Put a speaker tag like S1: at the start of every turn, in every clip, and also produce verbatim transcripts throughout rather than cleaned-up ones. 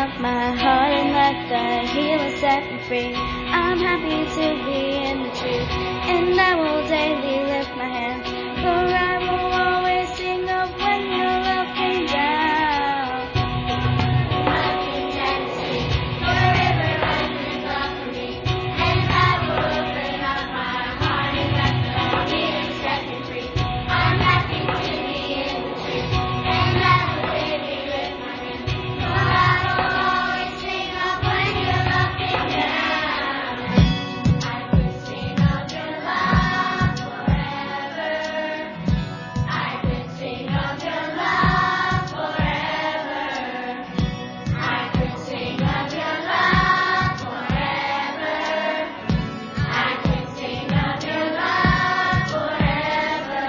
S1: up my heart and let the healer set me free. I'm happy to be in the truth, and I will daily lift my hands, for I will always sing of when your love came down. I'm content to see your river runs with love for me, and I will open up my heart and let the healer set me free. I'm happy to be in the truth, and I will daily lift my hands, for I will always sing of when your love came down. I could sing of your love forever. I could sing of your love forever. I could sing of your love forever. I could sing of your love forever.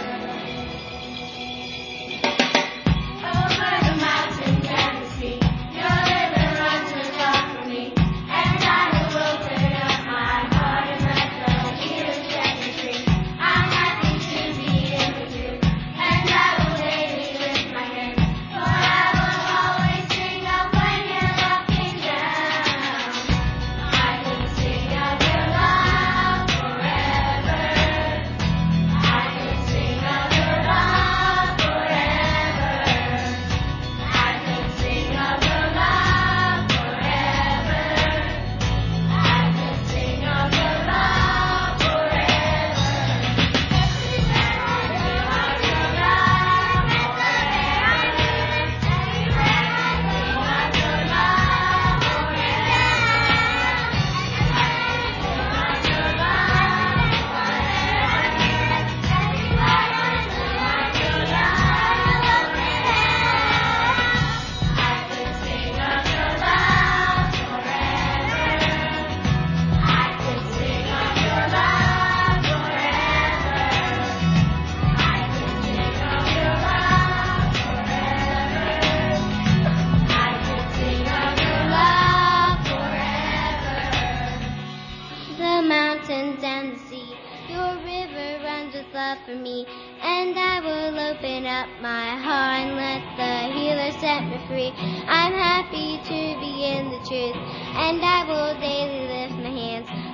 S1: Over the mountains and the sea, your river runs with love for me, and I will open up my heart and let the healer set me free. I'm happy to be in the truth, and I will daily lift my hands, for I will always sing of when your love came down. I could sing of your love forever. I could sing of your love forever. I could sing of your love forever. I could sing of your love The mountains and the sea, your river runs with love for me, and I will open up my heart and let the healer set me free. I'm happy to be in the truth, and I will daily lift my hands,